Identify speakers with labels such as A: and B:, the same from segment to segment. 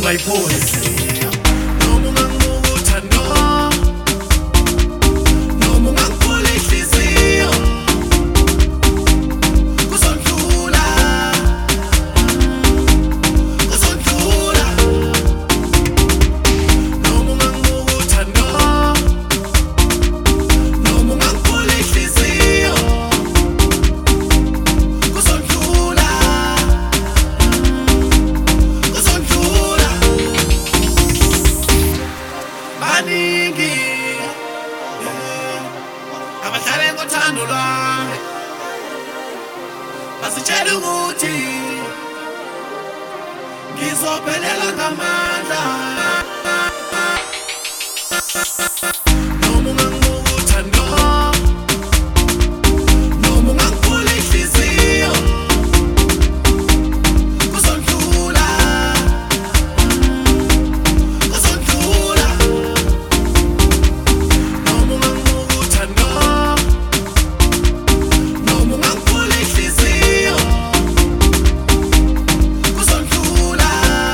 A: ungayiphosi noma ungangibuka uthando noma ungangivula inhliziyo kuzondlula noma ungangibuka uthando noma ungangivula inhliziyo kuzondlula baningi abahlale ngothando lwami basitshela ukuthi ngizophelela ngamandla noma ungangibuka uthando noma ungangivula inhliziyo kuzondlula noma ungangibuka uthando noma ungangivula inhliziyo kuzondlula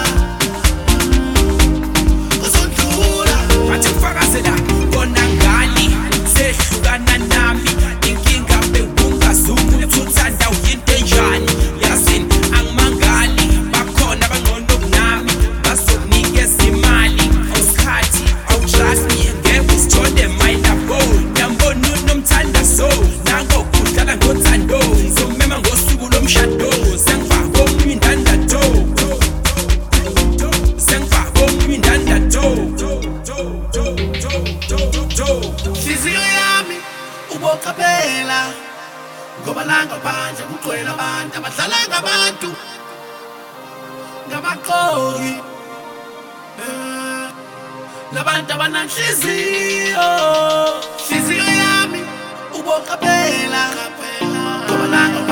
B: bathi ngifakazela kona ngani sehlukana nami inkinga bewungazumi ukuthi uthanda uyinto enjani yazini angimangali bakhona bangcono kunami bazokunikeza imali awusikhathi awutrust me ngeke usithole mayelabo yambona unomthandazo nangokudlala ngothando ngizomema ngosuku lomshado sengifaka omunye indandatho
A: Nhliziyo yami uboqaphela ngoba la ngaphandle kugcwele abantu abadlala ngabantu ngabaqoki nabantu abananhliziyo. Nhliziyo yami uboqaphela ngoba la